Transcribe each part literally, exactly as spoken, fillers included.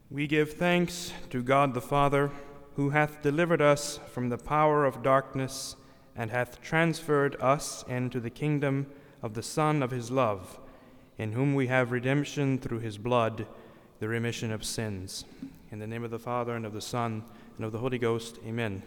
We give thanks to God the Father, who hath delivered us from the power of darkness, and hath transferred us into the kingdom of the Son of his love, in whom we have redemption through his blood, the remission of sins. In the name of the Father, and of the Son, and of the Holy Ghost, amen.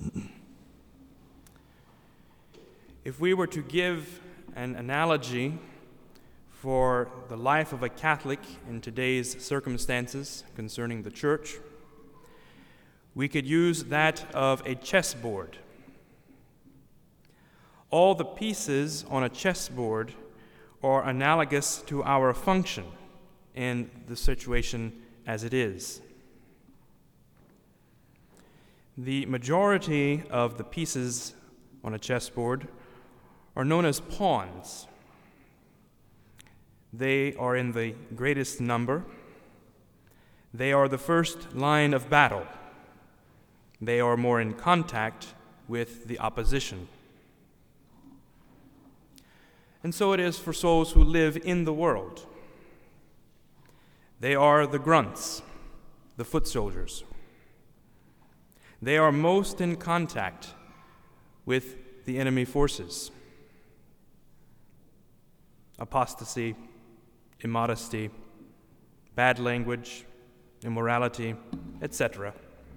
If we were to give an analogy for the life of a Catholic in today's circumstances concerning the Church, we could use that of a chessboard. All the pieces on a chessboard are analogous to our function in the situation as it is. The majority of the pieces on a chessboard are known as pawns. They are in the greatest number. They are the first line of battle. They are more in contact with the opposition. And so it is for souls who live in the world. They are the grunts, the foot soldiers. They are most in contact with the enemy forces. Apostasy, immodesty, bad language, immorality, et cetera.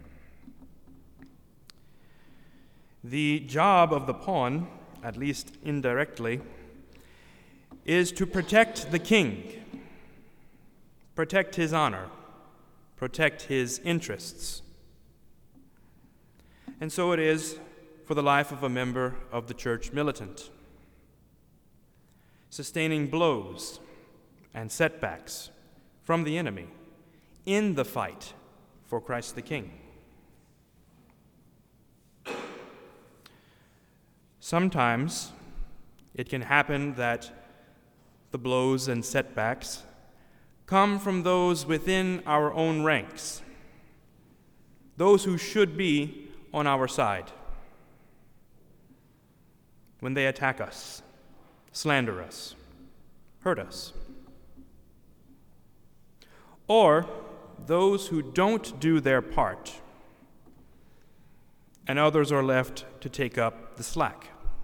The job of the pawn, at least indirectly, is to protect the king, protect his honor, protect his interests. And so it is for the life of a member of the church militant, sustaining blows and setbacks from the enemy in the fight for Christ the King. Sometimes it can happen that the blows and setbacks come from those within our own ranks, those who should be on our side. When they attack us, slander us, hurt us. Or those who don't do their part, and others are left to take up the slack.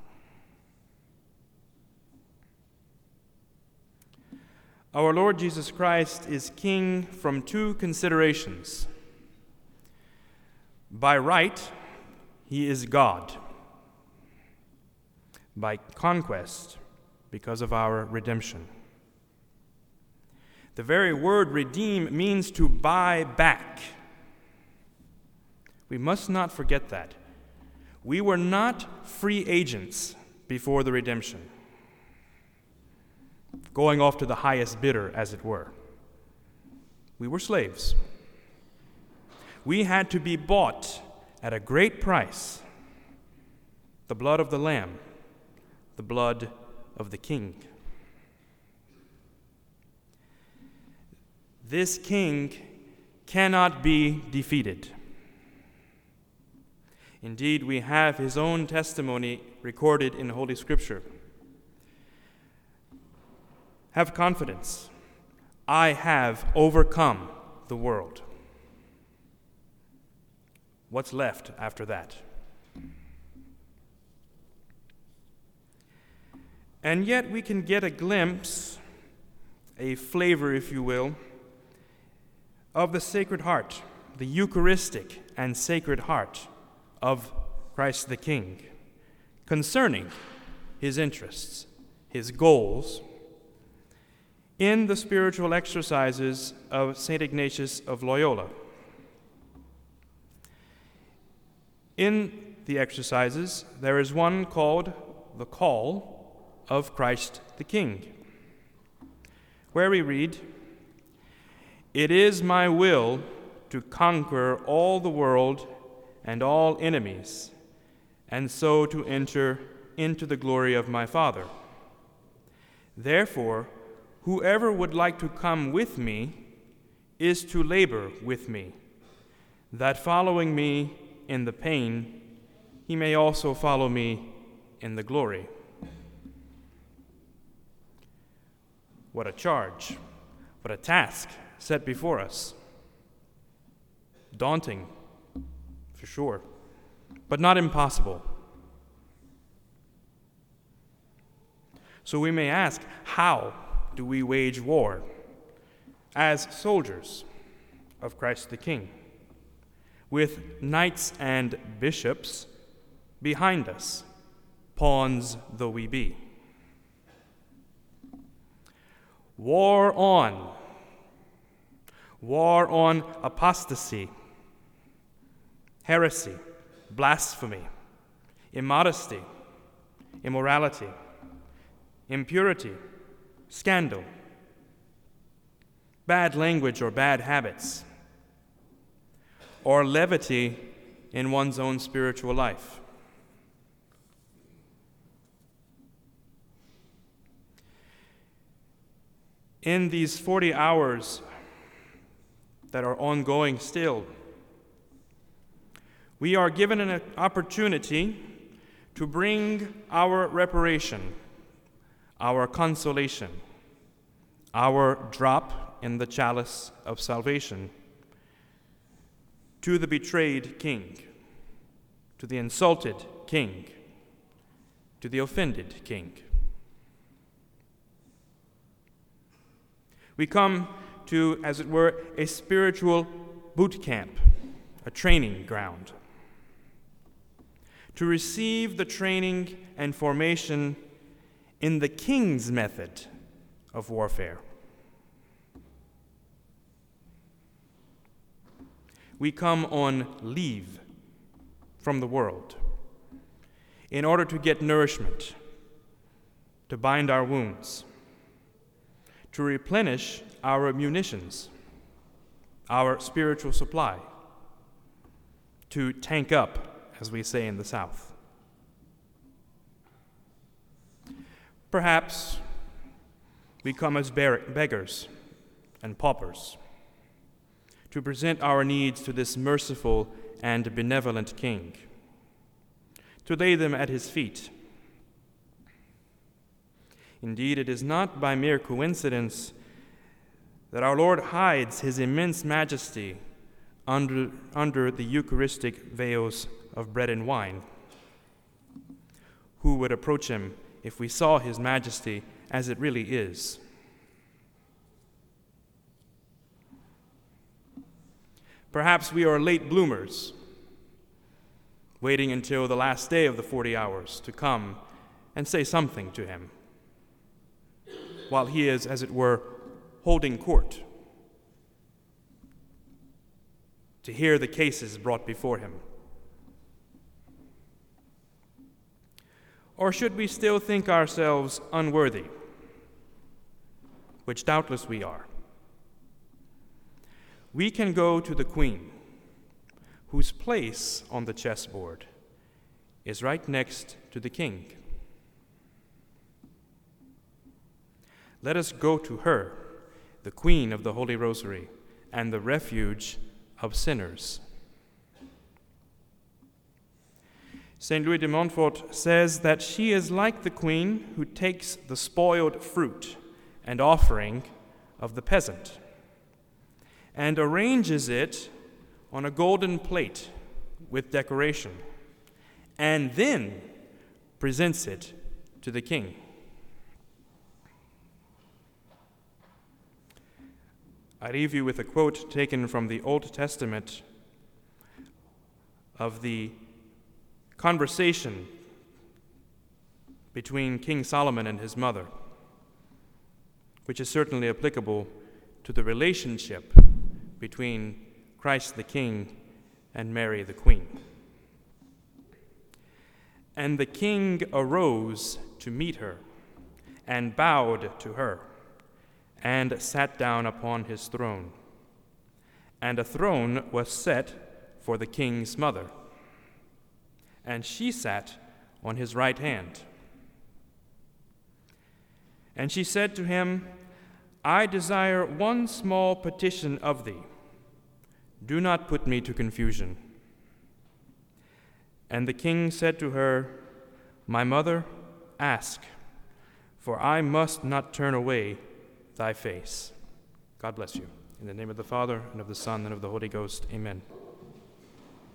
Our Lord Jesus Christ is King from two considerations. By right, he is God. By conquest, because of our redemption. The very word redeem means to buy back. We must not forget that. We were not free agents before the redemption, going off to the highest bidder, as it were. We were slaves. We had to be bought at a great price, the blood of the Lamb, the blood of the King. This King cannot be defeated. Indeed, we have his own testimony recorded in Holy Scripture. Have confidence. I have overcome the world. What's left after that? And yet we can get a glimpse, a flavor, if you will, of the Sacred Heart, the Eucharistic and Sacred Heart of Christ the King, concerning his interests, his goals, in the spiritual exercises of Saint Ignatius of Loyola. In the exercises, there is one called the Call of Christ the King, where we read, "It is my will to conquer all the world and all enemies, and so to enter into the glory of my Father. Therefore, whoever would like to come with me is to labor with me, that following me in the pain, he may also follow me in the glory." What a charge, what a task set before us. daunting, for sure, but not impossible. So we may ask, how do we wage war as soldiers of Christ the King, with knights and bishops behind us, pawns though we be? War on. War on apostasy, heresy, blasphemy, immodesty, immorality, impurity, scandal, bad language or bad habits, or levity in one's own spiritual life. In these forty hours that are ongoing still, we are given an opportunity to bring our reparation, our consolation, our drop in the chalice of salvation to the betrayed king, to the insulted king, to the offended king. We come to, as it were, a spiritual boot camp, a training ground, to receive the training and formation in the king's method of warfare. We come on leave from the world in order to get nourishment, to bind our wounds, to replenish our munitions, our spiritual supply, to tank up, as we say in the South. Perhaps we come as beggars and paupers to present our needs to this merciful and benevolent King, to lay them at his feet. Indeed, it is not by mere coincidence that our Lord hides his immense majesty under, under the Eucharistic veils of bread and wine. Who would approach him if we saw his majesty as it really is? Perhaps we are late bloomers, waiting until the last day of the forty hours to come and say something to him, while he is, as it were, holding court, to hear the cases brought before him. Or should we still think ourselves unworthy, which doubtless we are? We can go to the Queen, whose place on the chessboard is right next to the King. Let us go to her, the Queen of the Holy Rosary, and the refuge of sinners. Saint Louis de Montfort says that she is like the queen who takes the spoiled fruit and offering of the peasant and arranges it on a golden plate with decoration, and then presents it to the king. I leave you with a quote taken from the Old Testament of the conversation between King Solomon and his mother, which is certainly applicable to the relationship between Christ the King and Mary the Queen. And the king arose to meet her, and bowed to her, and sat down upon his throne. And a throne was set for the king's mother, and she sat on his right hand. And she said to him, I desire one small petition of thee. Do not put me to confusion. And the king said to her, My mother, ask, for I must not turn away thy face. God bless you. In the name of the Father, and of the Son, and of the Holy Ghost, amen.